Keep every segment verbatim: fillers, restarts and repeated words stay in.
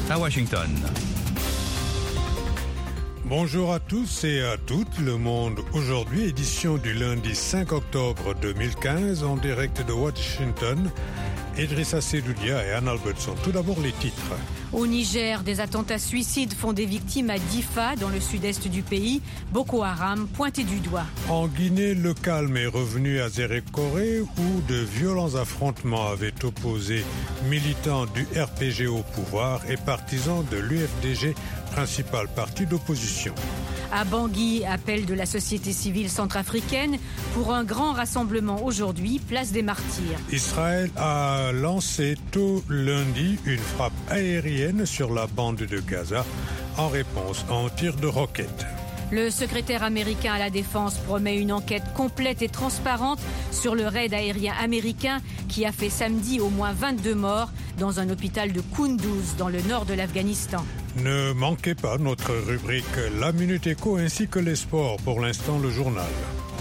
à Washington. Bonjour à tous et à toutes. Le Monde aujourd'hui, édition du lundi cinq octobre deux mille quinze, en direct de Washington. Idrissa Sedoudia et Anne Albertson. Tout d'abord les titres. Au Niger, des attentats suicides font des victimes à Difa, dans le sud-est du pays. Boko Haram pointé du doigt. En Guinée, le calme est revenu à Zérékoré, où de violents affrontements avaient opposé militants du R P G au pouvoir et partisans de l'U F D G, principal parti d'opposition. À Bangui, appel de la société civile centrafricaine pour un grand rassemblement aujourd'hui, place des Martyrs. Israël a lancé tôt lundi une frappe aérienne sur la bande de Gaza en réponse à un tir de roquettes. Le secrétaire américain à la Défense promet une enquête complète et transparente sur le raid aérien américain qui a fait samedi au moins vingt-deux morts dans un hôpital de Kunduz, dans le nord de l'Afghanistan. Ne manquez pas notre rubrique La Minute Éco ainsi que les sports. Pour l'instant, le journal.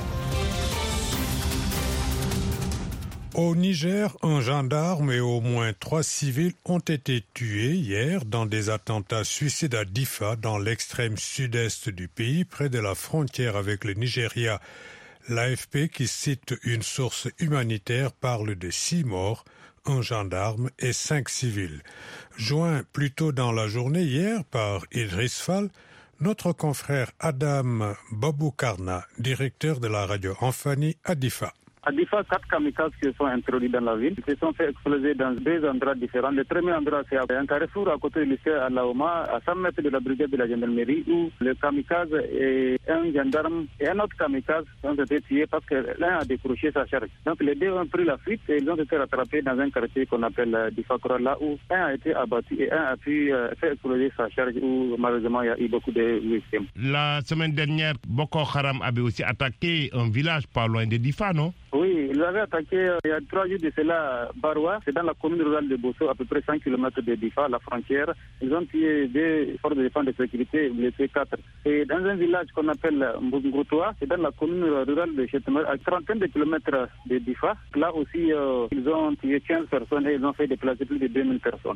Au Niger, un gendarme et au moins trois civils ont été tués hier dans des attentats suicides à Difa, dans l'extrême sud-est du pays, près de la frontière avec le Nigeria. L'A F P, qui cite une source humanitaire, parle de six morts, un gendarme et cinq civils. Joint plus tôt dans la journée hier par Idriss Fall, notre confrère Adam Baboukarna, directeur de la radio Enfani à Difa. À Difa, quatre kamikazes se sont introduits dans la ville. Ils se sont fait exploser dans deux endroits différents. Le premier endroit, c'est un carrefour à côté du lycée à Laoma, à cent mètres de la brigade de la gendarmerie, où le kamikaze et un gendarme et un autre kamikaze ont été tués parce que l'un a décroché sa charge. Donc les deux ont pris la fuite et ils ont été rattrapés dans un quartier qu'on appelle Difa Kora, là où un a été abattu et un a pu euh, faire exploser sa charge, où malheureusement il y a eu beaucoup de victimes. La semaine dernière, Boko Haram avait aussi attaqué un village pas loin de Difa, non? Oui, ils avaient attaqué euh, il y a trois jours de cela Barwa, c'est dans la commune rurale de Bosso, à peu près cent kilomètres de Difa, la frontière. Ils ont tué deux forces de défense de sécurité, blessé quatre. Et dans un village qu'on appelle Mbungutoa, c'est dans la commune rurale de Chetemer, à trentaine de kilomètres de Difa. Là aussi, euh, ils ont tué quinze personnes et ils ont fait déplacer plus de deux mille personnes.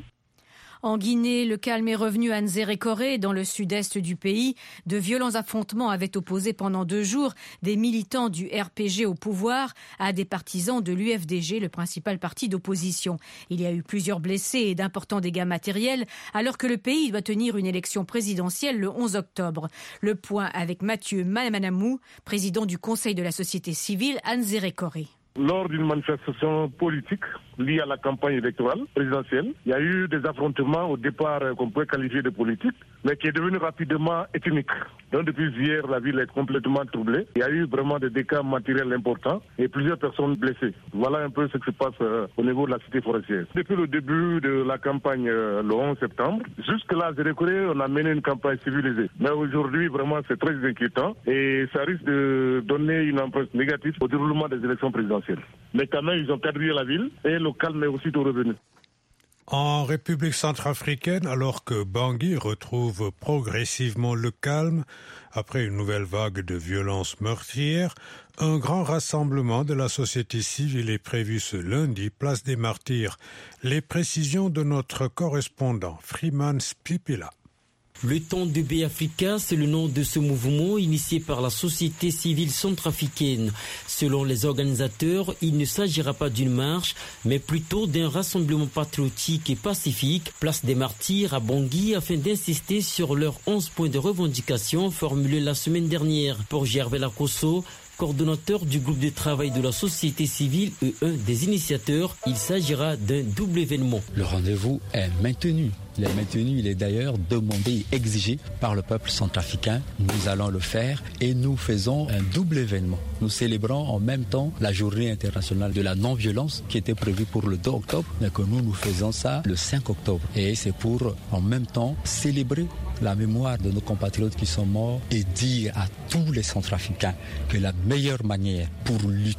En Guinée, le calme est revenu à Nzérékoré, dans le sud-est du pays. De violents affrontements avaient opposé pendant deux jours des militants du R P G au pouvoir à des partisans de l'U F D G, le principal parti d'opposition. Il y a eu plusieurs blessés et d'importants dégâts matériels, alors que le pays doit tenir une élection présidentielle le onze octobre. Le point avec Mathieu Mamanamou, président du Conseil de la société civile à Nzérékoré. Lors d'une manifestation politique liée à la campagne électorale présidentielle, il y a eu des affrontements au départ qu'on peut qualifier de politiques, mais qui est devenu rapidement ethnique. Donc depuis hier, la ville est complètement troublée. Il y a eu vraiment des dégâts matériels importants et plusieurs personnes blessées. Voilà un peu ce qui se passe euh, au niveau de la cité forestière. Depuis le début de la campagne euh, le onze septembre, jusque-là, à Zérékoré, on a mené une campagne civilisée. Mais aujourd'hui, vraiment, c'est très inquiétant et ça risque de donner une empreinte négative au déroulement des élections présidentielles. Mais quand même, ils ont quadrillé la ville et le calme est aussitôt revenu. En République centrafricaine, alors que Bangui retrouve progressivement le calme après une nouvelle vague de violences meurtrières, un grand rassemblement de la société civile est prévu ce lundi, place des Martyrs. Les précisions de notre correspondant Freeman Spipila. Le temps de B Africa, c'est le nom de ce mouvement initié par la société civile centrafricaine. Selon les organisateurs, il ne s'agira pas d'une marche, mais plutôt d'un rassemblement patriotique et pacifique, place des Martyrs à Bangui, afin d'insister sur leurs onze points de revendication formulés la semaine dernière. Pour Gervais Lacosso, coordonnateur du groupe de travail de la société civile et un des initiateurs, il s'agira d'un double événement. Le rendez-vous est maintenu. Il est maintenu, il est d'ailleurs demandé et exigé par le peuple centrafricain. Nous allons le faire et nous faisons un double événement. Nous célébrons en même temps la journée internationale de la non-violence qui était prévue pour le deux octobre, mais que nous, nous faisons ça le cinq octobre. Et c'est pour en même temps célébrer la mémoire de nos compatriotes qui sont morts et dire à tous les Centrafricains que la meilleure manière pour lutter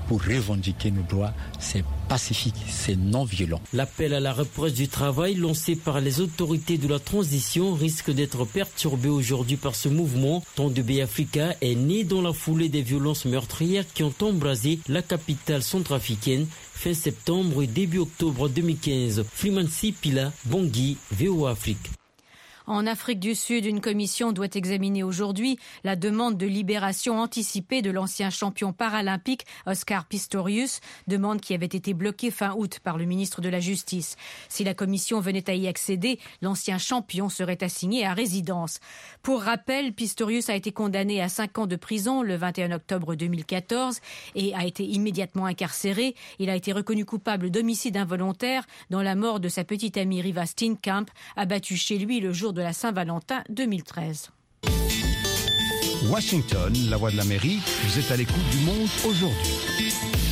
pour revendiquer nos droits. C'est pacifique, c'est non violent. L'appel à la reprise du travail lancé par les autorités de la transition risque d'être perturbé aujourd'hui par ce mouvement. Temps de Bay Africa est né dans la foulée des violences meurtrières qui ont embrasé la capitale centrafricaine fin septembre et début octobre deux mille quinze. Freeman Sipila, Bangui, V O A Afrique. En Afrique du Sud, une commission doit examiner aujourd'hui la demande de libération anticipée de l'ancien champion paralympique Oscar Pistorius, demande qui avait été bloquée fin août par le ministre de la Justice. Si la commission venait à y accéder, l'ancien champion serait assigné à résidence. Pour rappel, Pistorius a été condamné à cinq ans de prison le vingt et un octobre deux mille quatorze et a été immédiatement incarcéré. Il a été reconnu coupable d'homicide involontaire dans la mort de sa petite amie Riva Steenkamp, abattue chez lui le jour de la Saint-Valentin deux mille treize. Washington, la voix de l'Amérique, vous êtes à l'écoute du monde aujourd'hui.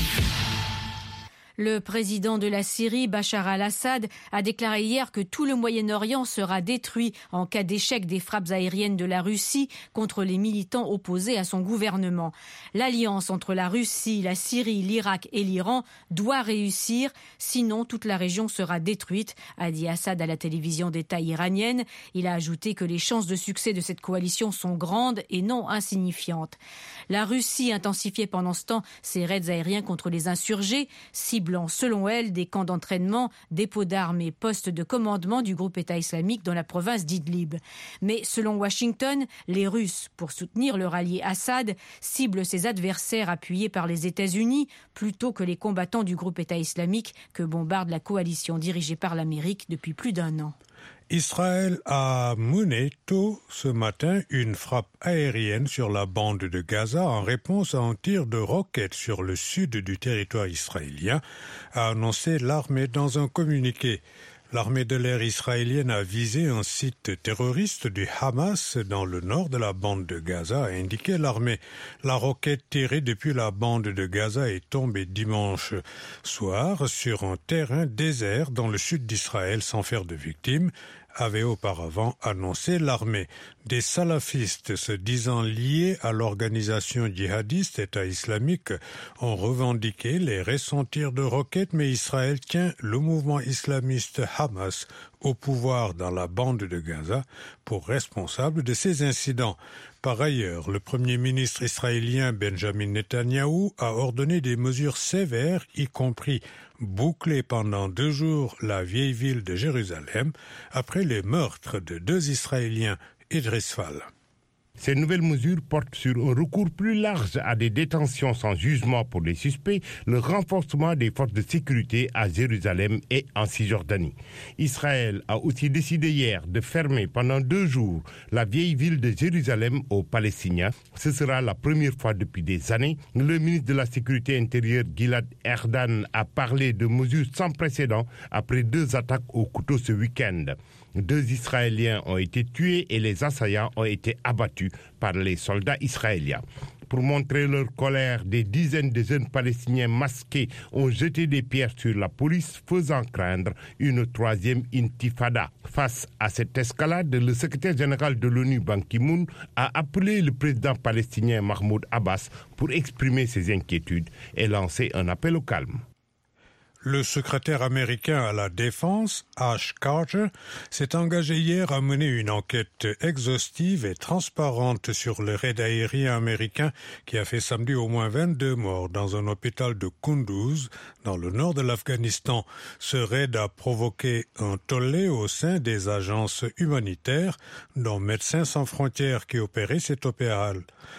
Le président de la Syrie, Bachar al-Assad, a déclaré hier que tout le Moyen-Orient sera détruit en cas d'échec des frappes aériennes de la Russie contre les militants opposés à son gouvernement. L'alliance entre la Russie, la Syrie, l'Irak et l'Iran doit réussir, sinon toute la région sera détruite, a dit Assad à la télévision d'État iranienne. Il a ajouté que les chances de succès de cette coalition sont grandes et non insignifiantes. La Russie intensifiait pendant ce temps ses raids aériens contre les insurgés, ciblant selon elle des camps d'entraînement, dépôts d'armes et postes de commandement du groupe État islamique dans la province d'Idlib. Mais selon Washington, les Russes, pour soutenir leur allié Assad, ciblent ses adversaires appuyés par les États-Unis plutôt que les combattants du groupe État islamique que bombarde la coalition dirigée par l'Amérique depuis plus d'un an. Israël a mené tôt ce matin une frappe aérienne sur la bande de Gaza en réponse à un tir de roquettes sur le sud du territoire israélien, a annoncé l'armée dans un communiqué. L'armée de l'air israélienne a visé un site terroriste du Hamas dans le nord de la bande de Gaza, a indiqué l'armée. La roquette tirée depuis la bande de Gaza est tombée dimanche soir sur un terrain désert dans le sud d'Israël sans faire de victimes, avait auparavant annoncé l'armée. Des salafistes se disant liés à l'organisation djihadiste État islamique ont revendiqué les récents tirs de roquettes, mais Israël tient le mouvement islamiste Hamas au pouvoir dans la bande de Gaza pour responsable de ces incidents. Par ailleurs, le Premier ministre israélien Benjamin Netanyahou a ordonné des mesures sévères, y compris boucler pendant deux jours la vieille ville de Jérusalem après les meurtres de deux Israéliens, Idriss Fall. Ces nouvelles mesures portent sur un recours plus large à des détentions sans jugement pour les suspects, le renforcement des forces de sécurité à Jérusalem et en Cisjordanie. Israël a aussi décidé hier de fermer pendant deux jours la vieille ville de Jérusalem aux Palestiniens. Ce sera la première fois depuis des années. Le ministre de la Sécurité intérieure, Gilad Erdan, a parlé de mesures sans précédent après deux attaques au couteau ce week-end. Deux Israéliens ont été tués et les assaillants ont été abattus par les soldats israéliens. Pour montrer leur colère, des dizaines de jeunes Palestiniens masqués ont jeté des pierres sur la police, faisant craindre une troisième intifada. Face à cette escalade, le secrétaire général de l'ONU, Ban Ki-moon, a appelé le président palestinien Mahmoud Abbas pour exprimer ses inquiétudes et lancer un appel au calme. Le secrétaire américain à la Défense, Ash Carter, s'est engagé hier à mener une enquête exhaustive et transparente sur le raid aérien américain qui a fait samedi au moins vingt-deux morts dans un hôpital de Kunduz, dans le nord de l'Afghanistan. Ce raid a provoqué un tollé au sein des agences humanitaires, dont Médecins sans frontières qui opérait cet hôpital.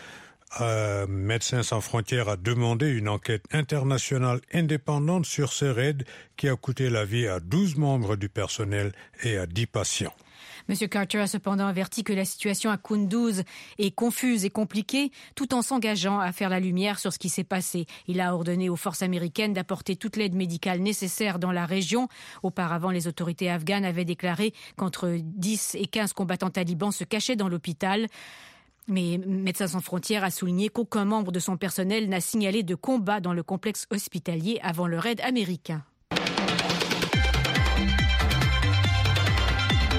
Euh, Médecins sans frontières a demandé une enquête internationale indépendante sur ce raid qui a coûté la vie à douze membres du personnel et à dix patients. M. Carter a cependant averti que la situation à Kunduz est confuse et compliquée, tout en s'engageant à faire la lumière sur ce qui s'est passé. Il a ordonné aux forces américaines d'apporter toute l'aide médicale nécessaire dans la région. Auparavant, les autorités afghanes avaient déclaré qu'entre dix et quinze combattants talibans se cachaient dans l'hôpital. Mais Médecins sans frontières a souligné qu'aucun membre de son personnel n'a signalé de combat dans le complexe hospitalier avant le raid américain.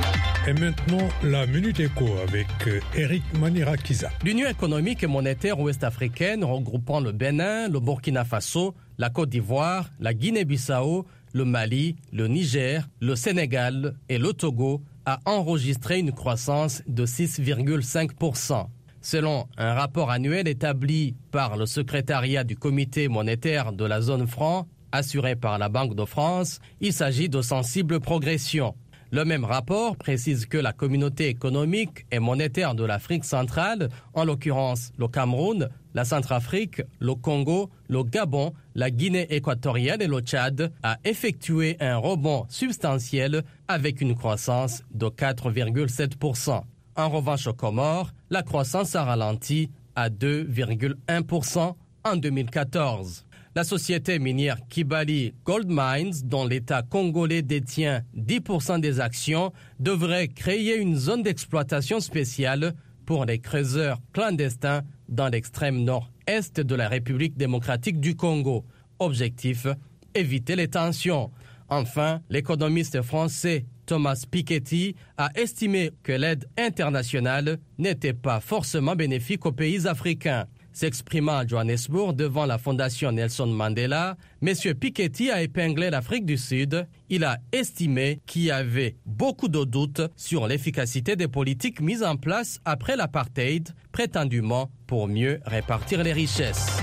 Et maintenant, la Minute Éco avec Eric Manirakiza. L'Union économique et monétaire ouest-africaine regroupant le Bénin, le Burkina Faso, la Côte d'Ivoire, la Guinée-Bissau, le Mali, le Niger, le Sénégal et le Togo a enregistré une croissance de six virgule cinq pour cent. Selon un rapport annuel établi par le secrétariat du Comité monétaire de la zone franc, assuré par la Banque de France, il s'agit de sensibles progressions. Le même rapport précise que la communauté économique et monétaire de l'Afrique centrale, en l'occurrence le Cameroun, la Centrafrique, le Congo, le Gabon, la Guinée équatoriale et le Tchad, a effectué un rebond substantiel avec une croissance de quatre virgule sept pour cent. En revanche, aux Comores, la croissance a ralenti à deux virgule un pour cent en deux mille quatorze. La société minière Kibali Gold Mines, dont l'État congolais détient dix pour cent des actions, devrait créer une zone d'exploitation spéciale pour les creuseurs clandestins dans l'extrême nord-est de la République démocratique du Congo. Objectif, éviter les tensions. Enfin, l'économiste français Thomas Piketty a estimé que l'aide internationale n'était pas forcément bénéfique aux pays africains. S'exprimant à Johannesburg devant la fondation Nelson Mandela, M. Piketty a épinglé l'Afrique du Sud. Il a estimé qu'il y avait beaucoup de doutes sur l'efficacité des politiques mises en place après l'apartheid, prétendument pour mieux répartir les richesses.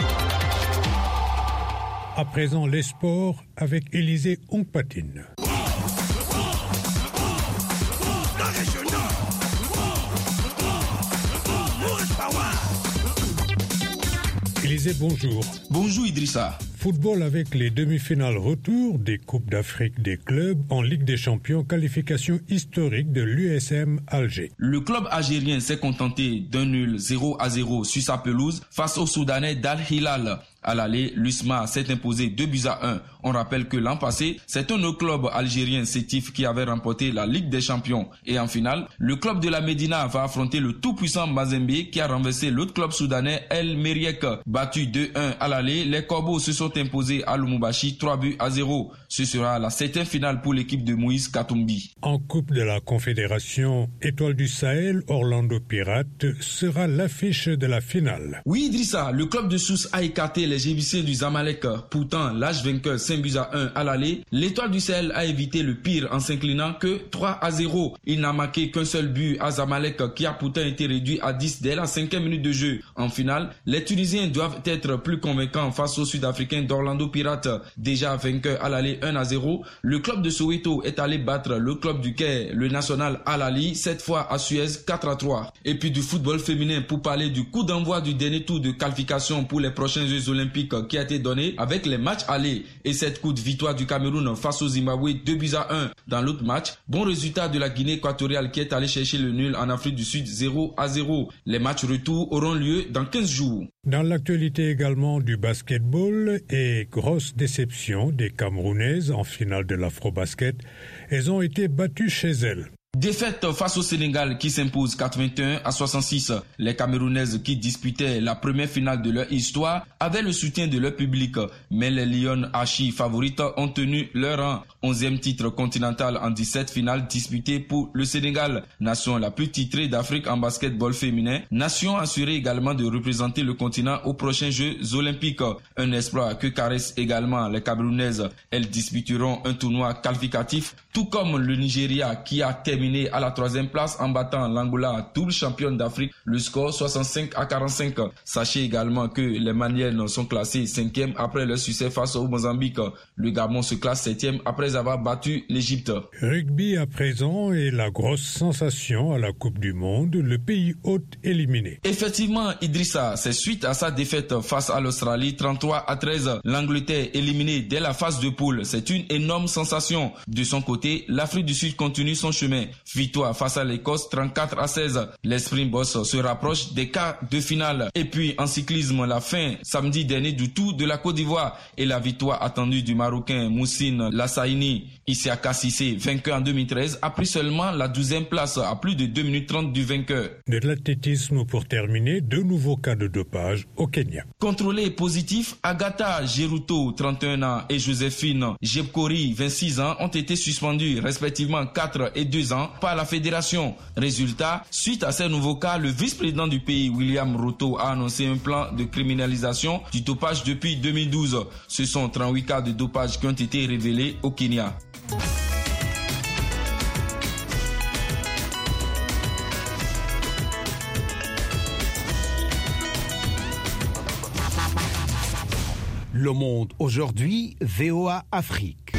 À présent, les sports avec Élisée Ongpatine. Élisée, bonjour. Bonjour Idrissa. Football avec les demi-finales retour des Coupes d'Afrique des clubs en Ligue des Champions, qualification historique de l'U S M Alger. Le club algérien s'est contenté d'un nul zéro à zéro sur sa pelouse face au Soudanais d'Al Hilal. À l'aller, l'U S M A s'est imposé deux buts à un. On rappelle que l'an passé, c'est un autre club algérien, Sétif, qui avait remporté la Ligue des Champions. Et en finale, le club de la Médina va affronter le tout-puissant Mazembe qui a renversé l'autre club soudanais El Meriek. Battu deux un à l'aller, les Corbeaux se sont imposés à Lumumbashi trois buts à zéro. Ce sera la septième finale pour l'équipe de Moïse Katumbi. En Coupe de la Confédération, Étoile du Sahel, Orlando Pirates sera l'affiche de la finale. Oui Idrissa, le club de Sousse a écarté les G B C du Zamalek. Pourtant, l'âge vainqueur cinq buts à un à l'aller, l'Étoile du Sahel a évité le pire en s'inclinant que trois à zéro. Il n'a marqué qu'un seul but à Zamalek qui a pourtant été réduit à dix dès la cinquième minute de jeu. En finale, les Tunisiens doivent être plus convaincants face aux Sud-Africains d'Orlando Pirates. Déjà vainqueur à l'aller un à zéro, le club de Soweto est allé battre le club du Caire, le National Al Ahly, cette fois à Suez quatre à trois. Et puis du football féminin pour parler du coup d'envoi du dernier tour de qualification pour les prochains Jeux Olympiques qui a été donné avec les matchs allés et cette coup de victoire du Cameroun face au Zimbabwe deux buts à un. Dans l'autre match, bon résultat de la Guinée équatoriale qui est allé chercher le nul en Afrique du Sud zéro à zéro. Les matchs retour auront lieu dans quinze jours. Dans l'actualité également du basketball et grosse déception des Camerounaises en finale de l'Afrobasket, elles ont été battues chez elles. Défaite face au Sénégal qui s'impose quatre-vingt-un à soixante-six. Les Camerounaises qui disputaient la première finale de leur histoire avaient le soutien de leur public. Mais les Lions archi favorites ont tenu leur rang. onzième titre continental en dix-sept finales disputées pour le Sénégal. Nation la plus titrée d'Afrique en basketball féminin. Nation assurée également de représenter le continent aux prochains Jeux Olympiques. Un exploit que caressent également les Camerounaises. Elles disputeront un tournoi qualificatif, tout comme le Nigeria qui a terminé à la troisième place en battant l'Angola, double championne d'Afrique, le score soixante-cinq à quarante-cinq. Sachez également que les Maliennes sont classées cinquième après leur succès face au Mozambique. Le Gabon se classe septième après avoir battu l'Égypte. Rugby à présent et la grosse sensation à la Coupe du Monde, le pays hôte éliminé. Effectivement, Idrissa, c'est suite à sa défaite face à l'Australie trente-trois à treize. L'Angleterre éliminée dès la phase de poule, c'est une énorme sensation. De son côté, l'Afrique du Sud continue son chemin. Victoire face à l'Écosse trente-quatre à seize. Les Springboks se rapprochent des quarts de finale. Et puis en cyclisme, la fin samedi dernier du Tour de la Côte d'Ivoire et la victoire attendue du Marocain Moussine Lassaini. Isiaka Cissé, vainqueur en deux mille treize, a pris seulement la douzième place à plus de deux minutes trente du vainqueur. De l'athlétisme pour terminer, deux nouveaux cas de dopage au Kenya. Contrôlé positif, Agatha Geruto, trente et un ans, et Joséphine Jebkori, vingt-six ans, ont été suspendus respectivement quatre et deux ans par la fédération. Résultat, suite à ces nouveaux cas, le vice-président du pays, William Ruto, a annoncé un plan de criminalisation du dopage depuis deux mille douze. Ce sont trente-huit cas de dopage qui ont été révélés au Kenya. Le Monde aujourd'hui, V O A Afrique.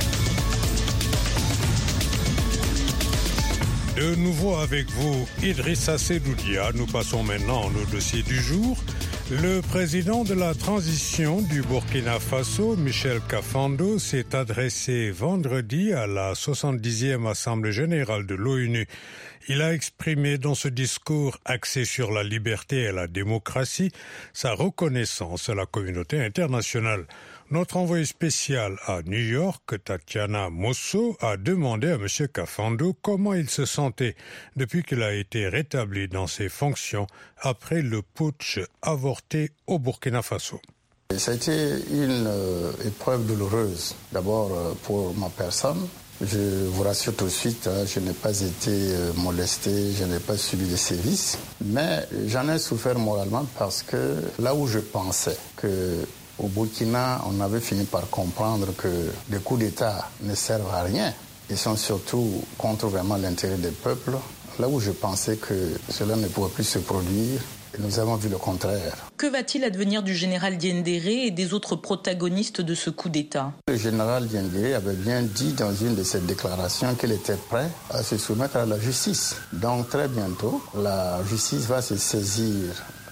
De nouveau avec vous, Idrissa Sedoudia. Nous passons maintenant au dossier du jour. Le président de la transition du Burkina Faso, Michel Kafando, s'est adressé vendredi à la soixante-dixième Assemblée générale de l'ONU. Il a exprimé dans ce discours axé sur la liberté et la démocratie sa reconnaissance à la communauté internationale. Notre envoyé spécial à New York, Tatiana Mosso, a demandé à M. Kafando comment il se sentait depuis qu'il a été rétabli dans ses fonctions après le putsch avorté au Burkina Faso. Ça a été une euh, épreuve douloureuse, d'abord euh, pour ma personne. Je vous rassure tout de suite, hein, je n'ai pas été euh, molesté, je n'ai pas subi de sévices, mais j'en ai souffert moralement parce que là où je pensais que au Burkina, on avait fini par comprendre que les coups d'État ne servent à rien. Ils sont surtout contre vraiment l'intérêt des peuples. Là où je pensais que cela ne pourrait plus se produire, nous avons vu le contraire. Que va-t-il advenir du général Diendéré et des autres protagonistes de ce coup d'État ? Le général Diendéré avait bien dit dans une de ses déclarations qu'il était prêt à se soumettre à la justice. Donc très bientôt, la justice va se saisir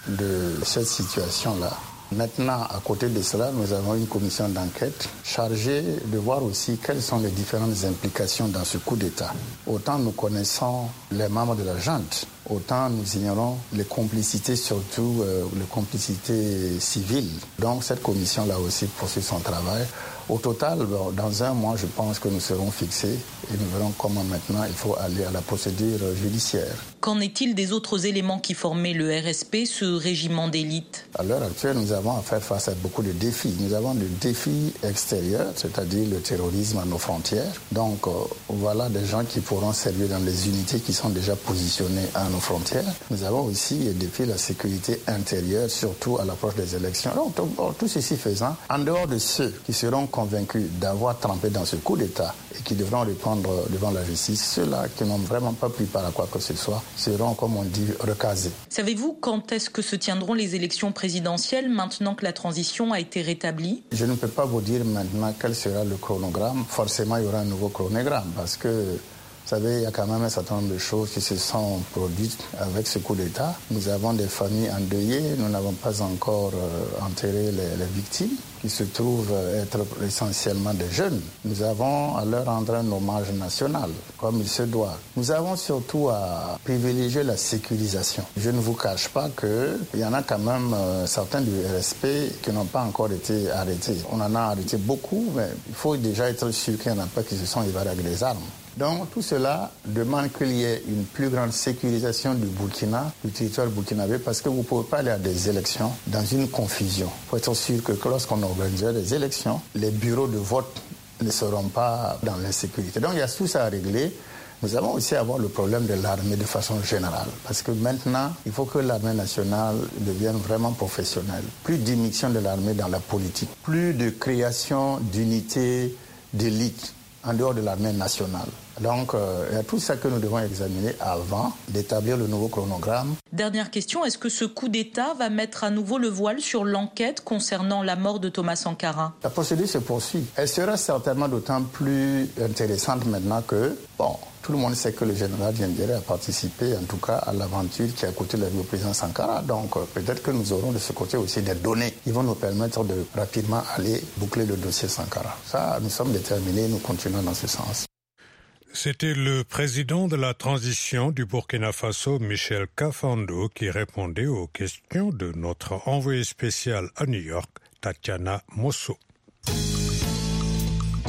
de cette situation-là. Maintenant, à côté de cela, nous avons une commission d'enquête chargée de voir aussi quelles sont les différentes implications dans ce coup d'État. Autant nous connaissons les membres de la junte, autant nous ignorons les complicités, surtout euh, les complicités civiles. Donc cette commission-là aussi poursuit son travail. Au total, dans un mois, je pense que nous serons fixés et nous verrons comment maintenant il faut aller à la procédure judiciaire. Qu'en est-il des autres éléments qui formaient le R S P, ce régiment d'élite ? À l'heure actuelle, nous avons à faire face à beaucoup de défis. Nous avons des défis extérieurs, c'est-à-dire le terrorisme à nos frontières. Donc euh, voilà des gens qui pourront servir dans les unités qui sont déjà positionnées à nos frontières. Nous avons aussi les défis de la sécurité intérieure, surtout à l'approche des élections. Donc tout, tout ceci faisant, en dehors de ceux qui seront convaincus d'avoir trempé dans ce coup d'État et qui devront répondre devant la justice, ceux-là qui n'ont vraiment pas pris part à quoi que ce soit seront, comme on dit, recasés. Savez-vous quand est-ce que se tiendront les élections présidentielles maintenant que la transition a été rétablie ? Je ne peux pas vous dire maintenant quel sera le chronogramme. Forcément, il y aura un nouveau chronogramme parce que vous savez, il y a quand même un certain nombre de choses qui se sont produites avec ce coup d'État. Nous avons des familles endeuillées, nous n'avons pas encore euh, enterré les, les victimes, qui se trouvent être essentiellement des jeunes. Nous avons à leur rendre un hommage national, comme il se doit. Nous avons surtout à privilégier la sécurisation. Je ne vous cache pas qu'il y en a quand même euh, certains du R S P qui n'ont pas encore été arrêtés. On en a arrêté beaucoup, mais il faut déjà être sûr qu'il n'y en a pas qui se sont évadés avec des armes. Donc tout cela demande qu'il y ait une plus grande sécurisation du Burkina, du territoire burkinabé, parce que vous ne pouvez pas aller à des élections dans une confusion. Il faut être sûr que lorsqu'on organisera des élections, les bureaux de vote ne seront pas dans l'insécurité. Donc il y a tout ça à régler. Nous allons aussi avoir le problème de l'armée de façon générale, parce que maintenant, il faut que l'armée nationale devienne vraiment professionnelle. Plus d'immixtion de l'armée dans la politique, plus de création d'unités d'élite en dehors de l'armée nationale. Donc, euh, il y a tout ça que nous devons examiner avant d'établir le nouveau chronogramme. Dernière question, est-ce que ce coup d'État va mettre à nouveau le voile sur l'enquête concernant la mort de Thomas Sankara ? La procédure se poursuit. Elle sera certainement d'autant plus intéressante maintenant que, bon, tout le monde sait que le général Diendéré a participé, en tout cas, à l'aventure qui a coûté la vie au président Sankara. Donc, euh, peut-être que nous aurons de ce côté aussi des données qui vont nous permettre de rapidement aller boucler le dossier Sankara. Ça, nous sommes déterminés, nous continuons dans ce sens. C'était le président de la transition du Burkina Faso, Michel Kafando, qui répondait aux questions de notre envoyé spécial à New York, Tatiana Mosso.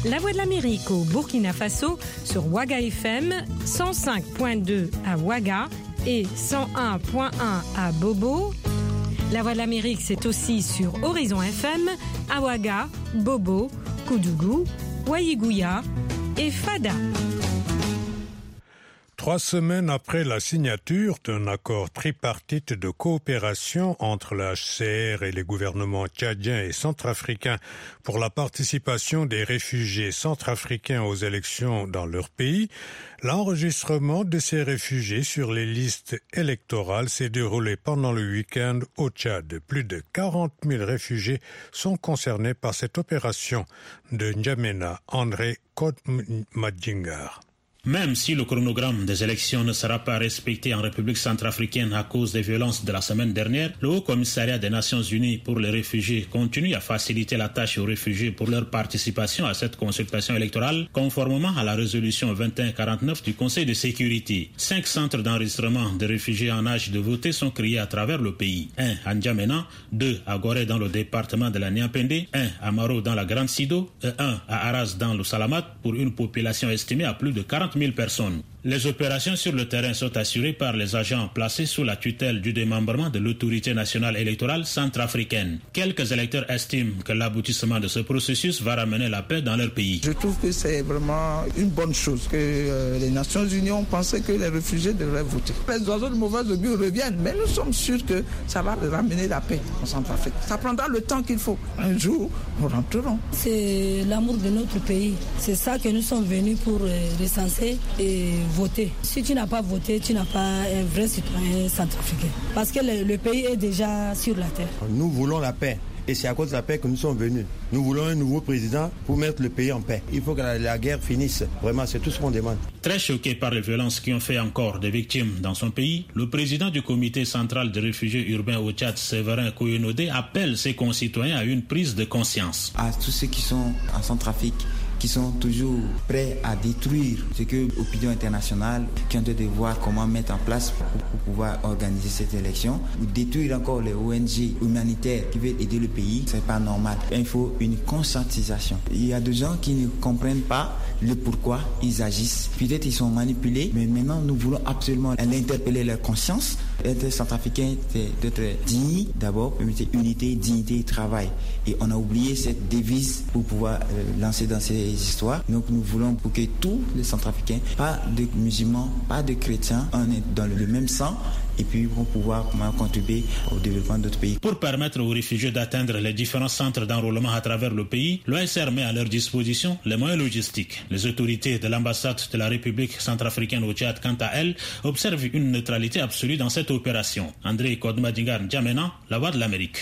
La Voix de l'Amérique au Burkina Faso sur Ouaga F M, cent cinq virgule deux à Ouaga et cent un virgule un à Bobo. La Voix de l'Amérique, c'est aussi sur Horizon F M, à Ouaga, Bobo, Koudougou, Ouaïgouya et Fada. Trois semaines après la signature d'un accord tripartite de coopération entre le H C R et les gouvernements tchadiens et centrafricains pour la participation des réfugiés centrafricains aux élections dans leur pays, l'enregistrement de ces réfugiés sur les listes électorales s'est déroulé pendant le week-end au Tchad. Plus de quarante mille réfugiés sont concernés par cette opération. De N'Djamena, André Kodmadjingar. Même si le chronogramme des élections ne sera pas respecté en République centrafricaine à cause des violences de la semaine dernière, le Haut Commissariat des Nations Unies pour les réfugiés continue à faciliter la tâche aux réfugiés pour leur participation à cette consultation électorale, conformément à la résolution vingt et un quarante-neuf du Conseil de sécurité. Cinq centres d'enregistrement de réfugiés en âge de voter sont créés à travers le pays. Un à N'Djamena, deux à Gorée dans le département de la Niampende, un à Maro dans la Grande Sido et un à Arras dans le Salamat pour une population estimée à plus de quarante mille personnes. Les opérations sur le terrain sont assurées par les agents placés sous la tutelle du démembrement de l'autorité nationale électorale centrafricaine. Quelques électeurs estiment que l'aboutissement de ce processus va ramener la paix dans leur pays. Je trouve que c'est vraiment une bonne chose que euh, les Nations Unies ont pensé que les réfugiés devraient voter. Les oiseaux de mauvaise augure reviennent, mais nous sommes sûrs que ça va ramener la paix en Centrafrique. Ça prendra le temps qu'il faut. Un jour, nous rentrerons. C'est l'amour de notre pays. C'est ça que nous sommes venus pour euh, recenser et voter. Si tu n'as pas voté, tu n'as pas un vrai citoyen centrafricain. Parce que le, le pays est déjà sur la terre. Nous voulons la paix. Et c'est à cause de la paix que nous sommes venus. Nous voulons un nouveau président pour mettre le pays en paix. Il faut que la, la guerre finisse. Vraiment, c'est tout ce qu'on demande. Très choqué par les violences qui ont fait encore des victimes dans son pays, le président du comité central des réfugiés urbains au Tchad, Séverin Koyonodé, appelle ses concitoyens à une prise de conscience. À tous ceux qui sont en Centrafrique, qui sont toujours prêts à détruire ce que l'opinion internationale, qui ont de voir comment mettre en place pour, pour pouvoir organiser cette élection, ou détruire encore les O N G humanitaires qui veulent aider le pays, c'est pas normal. Il faut une conscientisation. Il y a des gens qui ne comprennent pas le pourquoi ils agissent. Peut-être ils sont manipulés, mais maintenant nous voulons absolument interpeller leur conscience. Être centrafricain, c'est d'être digne d'abord, unité, dignité et travail. Et on a oublié cette devise pour pouvoir euh, lancer dans ces histoires. Donc nous voulons pour que tous les centrafricains, pas de musulmans, pas de chrétiens, on est dans le même sang et puis pour pouvoir contribuer au développement d'autres pays. Pour permettre aux réfugiés d'atteindre les différents centres d'enrôlement à travers le pays, l'O S R met à leur disposition les moyens logistiques. Les autorités de l'ambassade de la République centrafricaine au Tchad, quant à elles, observent une neutralité absolue dans cette opération. André Kodmadjingar N'Djamena, La Voix de l'Amérique.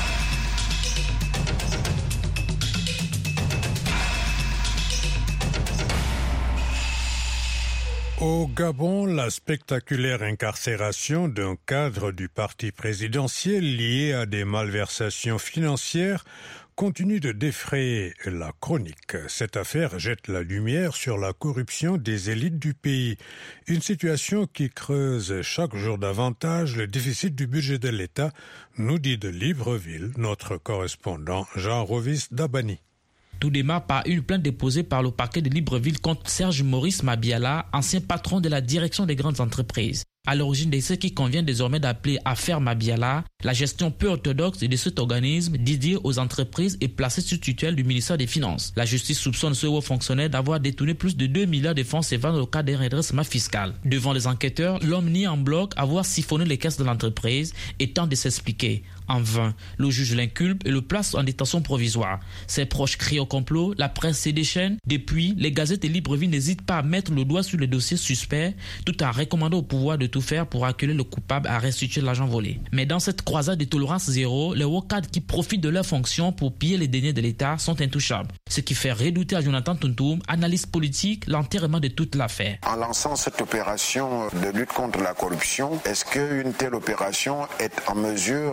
Au Gabon, la spectaculaire incarcération d'un cadre du parti présidentiel lié à des malversations financières continue de défrayer la chronique. Cette affaire jette la lumière sur la corruption des élites du pays. Une situation qui creuse chaque jour davantage le déficit du budget de l'État, nous dit de Libreville notre correspondant Jean Rovis Dabani. Tout démarre par une plainte déposée par le parquet de Libreville contre Serge Maurice Mabiala, ancien patron de la direction des grandes entreprises. À l'origine de ce qui convient désormais d'appeler affaire Mabiala, la gestion peu orthodoxe de cet organisme dédié aux entreprises et placé sous tutelle du ministère des Finances. La justice soupçonne ce haut fonctionnaire d'avoir détourné plus de deux milliards de francs C F A dans le cadre d'un redressement fiscal. Devant les enquêteurs, l'homme nie en bloc avoir siphonné les caisses de l'entreprise et tente de s'expliquer. En vain, le juge l'inculpe et le place en détention provisoire. Ses proches crient au complot, la presse se déchaîne. Depuis, les gazettes de Libreville n'hésitent pas à mettre le doigt sur les dossiers suspects, tout en recommandant au pouvoir de tout faire pour accueillir le coupable à restituer l'argent volé. Mais dans cette croisade de tolérance zéro, les hauts cadres qui profitent de leur fonction pour piller les deniers de l'État sont intouchables. Ce qui fait redouter à Jonathan Tuntum, analyste politique, l'enterrement de toute l'affaire. En lançant cette opération de lutte contre la corruption, est-ce qu'une telle opération est en mesure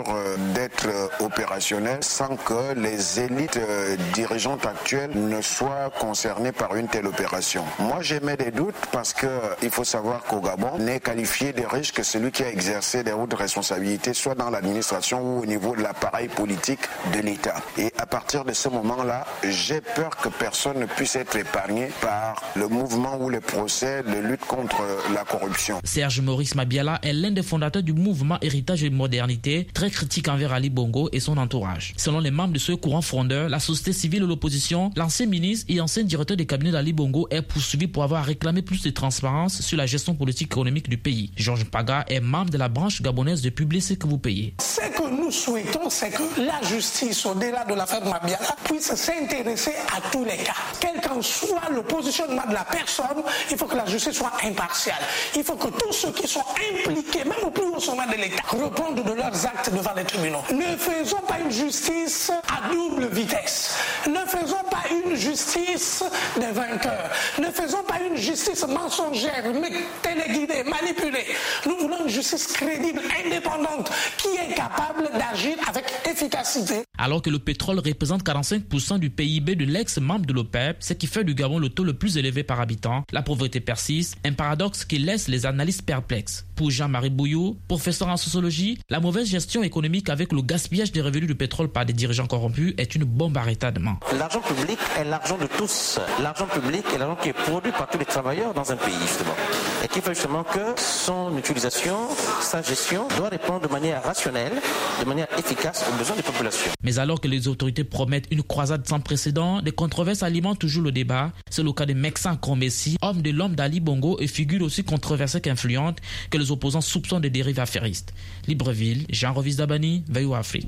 d'être opérationnel sans que les élites dirigeantes actuelles ne soient concernées par une telle opération. Moi, j'émets des doutes parce qu'il faut savoir qu'au Gabon, n'est qualifié de riche que celui qui a exercé des hautes responsabilités, soit dans l'administration ou au niveau de l'appareil politique de l'État. Et à partir de ce moment-là, j'ai peur que personne ne puisse être épargné par le mouvement ou les procès de lutte contre la corruption. Serge Maurice Mabiala est l'un des fondateurs du mouvement Héritage et Modernité, très critique envers Ali Bongo et son entourage. Selon les membres de ce courant frondeur, la société civile et l'opposition, l'ancien ministre et ancien directeur des cabinets d'Ali Bongo est poursuivi pour avoir réclamé plus de transparence sur la gestion politique et économique du pays. Georges Paga est membre de la branche gabonaise de Publier ce que vous payez. Ce que nous souhaitons, c'est que la justice, au-delà de l'affaire Mabiala, puisse s'intéresser à tous les cas. Quel qu'en soit le positionnement de la personne, il faut que la justice soit impartiale. Il faut que tous ceux qui sont impliqués, même au plus haut sommet de l'État, répondent de leurs actes devant les tribunaux. Ne faisons pas une justice à double vitesse. Ne faisons pas une justice des vainqueurs. Ne faisons pas une justice mensongère, téléguidée, manipulée. Nous voulons une justice crédible, indépendante, qui est capable d'agir avec efficacité. Alors que le pétrole représente quarante-cinq pour cent du P I B de l'ex-membre de l'OPEP, ce qui fait du Gabon le taux le plus élevé par habitant, la pauvreté persiste, un paradoxe qui laisse les analystes perplexes. Pour Jean-Marie Bouillou, professeur en sociologie, la mauvaise gestion économique avec le gaspillage des revenus du pétrole par des dirigeants corrompus est une bombe à retardement. L'argent public est l'argent de tous. L'argent public est l'argent qui est produit par tous les travailleurs dans un pays, justement. Et qui fait justement que son utilisation, sa gestion, doit répondre de manière rationnelle, de manière efficace aux besoins des populations. Mais alors que les autorités promettent une croisade sans précédent, des controverses alimentent toujours le débat. C'est le cas de Meksan Kromessi, homme de l'homme d'Ali Bongo et figure aussi controversée qu'influente que les opposants soupçonnent de dérives affairistes. Libreville, Jean Rovis Dabani, V O A Afrique.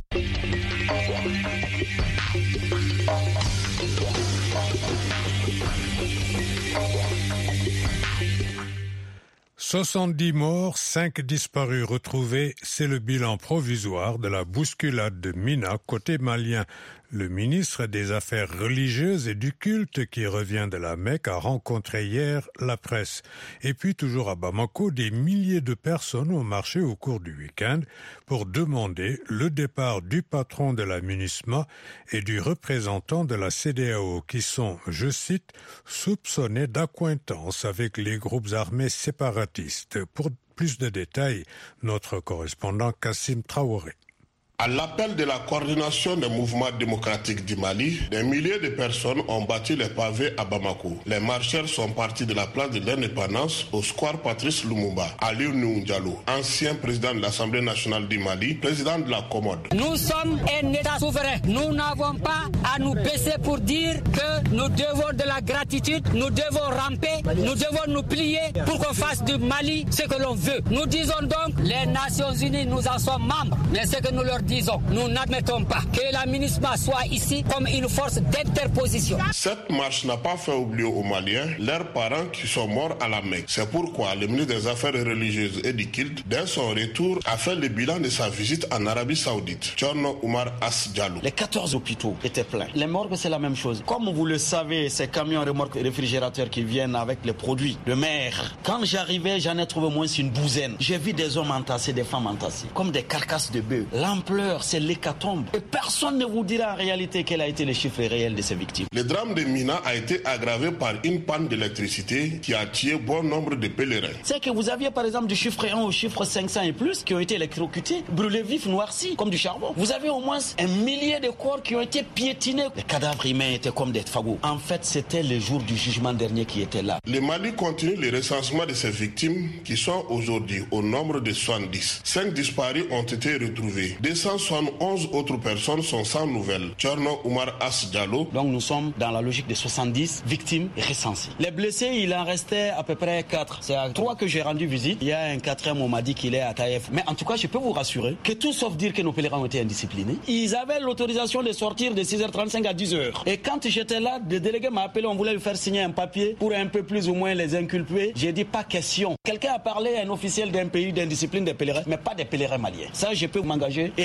soixante-dix morts, cinq disparus retrouvés, c'est le bilan provisoire de la bousculade de Mina côté malien. Le ministre des Affaires religieuses et du culte qui revient de la Mecque a rencontré hier la presse. Et puis toujours à Bamako, des milliers de personnes ont marché au cours du week-end pour demander le départ du patron de la MINUSMA et du représentant de la C E D E A O qui sont, je cite, soupçonnés d'accointance avec les groupes armés séparatistes. Pour plus de détails, notre correspondant Kassim Traoré. À l'appel de la coordination des mouvements démocratiques du Mali, des milliers de personnes ont battu les pavés à Bamako. Les marcheurs sont partis de la place de l'indépendance au square Patrice Lumumba. Ali Diallo, ancien président de l'Assemblée nationale du Mali, président de la Commode. Nous sommes un État souverain. Nous n'avons pas à nous baisser pour dire que nous devons de la gratitude, nous devons ramper, nous devons nous plier pour qu'on fasse du Mali ce que l'on veut. Nous disons donc, les Nations Unies, nous en sommes membres, mais ce que nous leur disons, nous n'admettons pas que la MINUSMA soit ici comme une force d'interposition. Cette marche n'a pas fait oublier aux Maliens leurs parents qui sont morts à la Mecque. C'est pourquoi le ministre des Affaires religieuses et du culte, dès son retour, a fait le bilan de sa visite en Arabie Saoudite. Thierno Oumar As Diallo. Les quatorze hôpitaux étaient pleins. Les morgues, c'est la même chose. Comme vous le savez, ces camions remorques réfrigérateurs qui viennent avec les produits de mer. Quand j'arrivais, j'en ai trouvé moins une douzaine. J'ai vu des hommes entassés, des femmes entassées, comme des carcasses de bœufs. L'ampleur, c'est l'hécatombe. Et personne ne vous dira en réalité quel a été le chiffre réel de ces victimes. Le drame de Mina a été aggravé par une panne d'électricité qui a tué bon nombre de pèlerins. C'est que vous aviez par exemple du chiffre un au chiffre cinq cents et plus qui ont été électrocutés, brûlés vifs, noircis, comme du charbon. Vous avez au moins un millier de corps qui ont été piétinés. Les cadavres humains étaient comme des fagots. En fait, c'était le jour du jugement dernier qui était là. Le Mali continue le recensement de ces victimes qui sont aujourd'hui au nombre de soixante-dix. Cinq disparus ont été retrouvés. deux cent soixante-onze autres personnes sont sans nouvelles. Thierno Oumar As Diallo. Donc nous sommes dans la logique de soixante-dix victimes recensées. Les blessés, il en restait à peu près quatre. C'est à trois que j'ai rendu visite. Il y a un quatrième, on m'a dit qu'il est à Taïf. Mais en tout cas, je peux vous rassurer que tout sauf dire que nos pèlerins ont été indisciplinés. Ils avaient l'autorisation de sortir de six heures trente-cinq à dix heures. Et quand j'étais là, le délégué m'a appelé, on voulait lui faire signer un papier pour un peu plus ou moins les inculper. J'ai dit pas question. Quelqu'un a parlé à un officiel d'un pays d'indiscipline des pèlerins, mais pas des pèlerins maliens. Ça, je peux m'engager et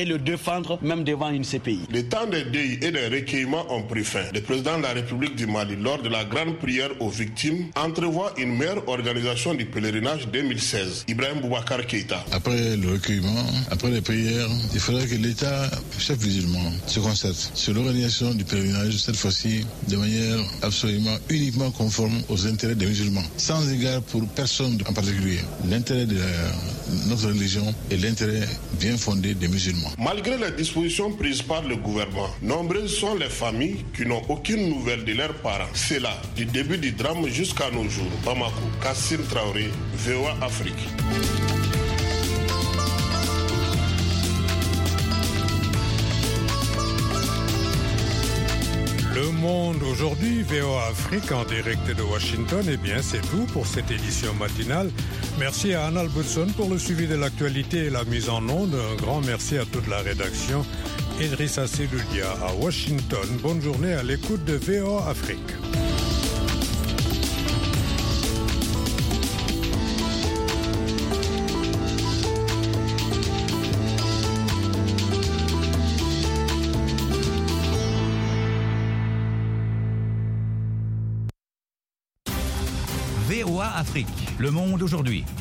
le défendre même devant une C P I. Les temps des deuils et des recueillements ont pris fin. Le président de la République du Mali, lors de la grande prière aux victimes, entrevoit une meilleure organisation du pèlerinage deux mille seize. Ibrahim Boubacar Keïta. Après le recueillement, après les prières, il faudrait que l'État, chef musulman, se concerte sur l'organisation du pèlerinage, cette fois-ci de manière absolument uniquement conforme aux intérêts des musulmans, sans égard pour personne en particulier. L'intérêt de la, notre religion et l'intérêt bien fondé des musulmans. Malgré les dispositions prises par le gouvernement, nombreuses sont les familles qui n'ont aucune nouvelle de leurs parents. C'est là, du début du drame jusqu'à nos jours. Bamako, Kassim Traoré, V O A Afrique. Le Monde aujourd'hui, V O A Afrique en direct de Washington. Eh bien, c'est tout pour cette édition matinale. Merci à Anna Albertson pour le suivi de l'actualité et la mise en onde. Un grand merci à toute la rédaction. Idrissa Seloudia à Washington. Bonne journée à l'écoute de V O A Afrique. V O A Afrique, le monde aujourd'hui.